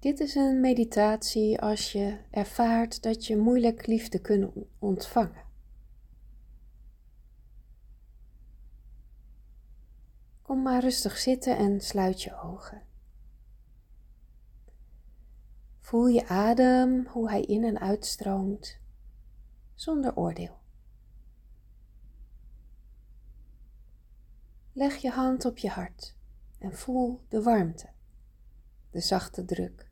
Dit is een meditatie als je ervaart dat je moeilijk liefde kunt ontvangen. Kom maar rustig zitten en sluit je ogen. Voel je adem, hoe hij in en uitstroomt, zonder oordeel. Leg je hand op je hart en voel de warmte, de zachte druk.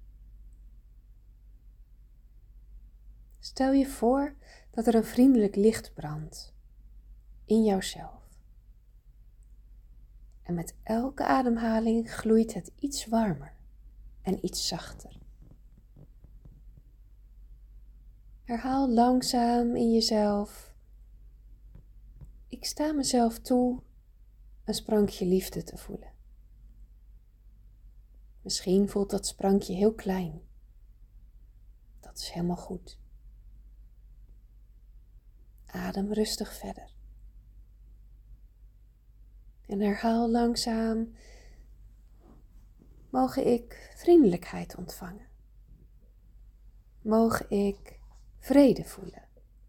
Stel je voor dat er een vriendelijk licht brandt in jouzelf. En met elke ademhaling gloeit het iets warmer en iets zachter. Herhaal langzaam in jezelf: ik sta mezelf toe een sprankje liefde te voelen. Misschien voelt dat sprankje heel klein. Dat is helemaal goed. Adem rustig verder. En herhaal langzaam: moge ik vriendelijkheid ontvangen? Moge ik vrede voelen?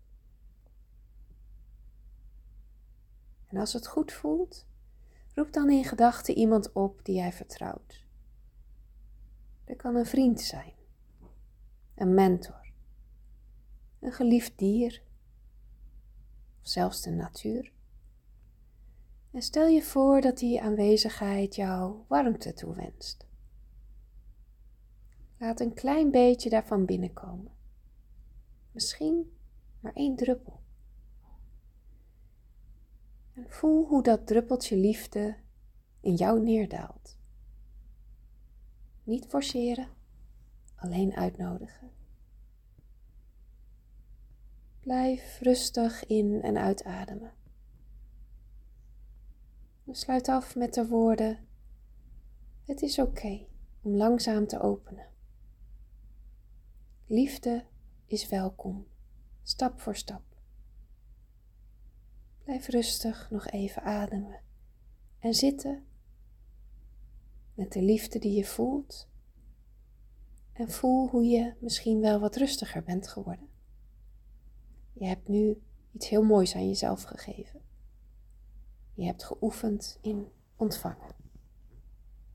En als het goed voelt, roep dan in gedachten iemand op die jij vertrouwt. Er kan een vriend zijn, een mentor, een geliefd dier of zelfs de natuur. En stel je voor dat die aanwezigheid jou warmte toewenst. Laat een klein beetje daarvan binnenkomen. Misschien maar 1 druppel. En voel hoe dat druppeltje liefde in jou neerdaalt. Niet forceren, alleen uitnodigen. Blijf rustig in- en uitademen. Sluit af met de woorden: het is oké om langzaam te openen. Liefde is welkom, stap voor stap. Blijf rustig nog even ademen en zitten met de liefde die je voelt. En voel hoe je misschien wel wat rustiger bent geworden. Je hebt nu iets heel moois aan jezelf gegeven. Je hebt geoefend in ontvangen.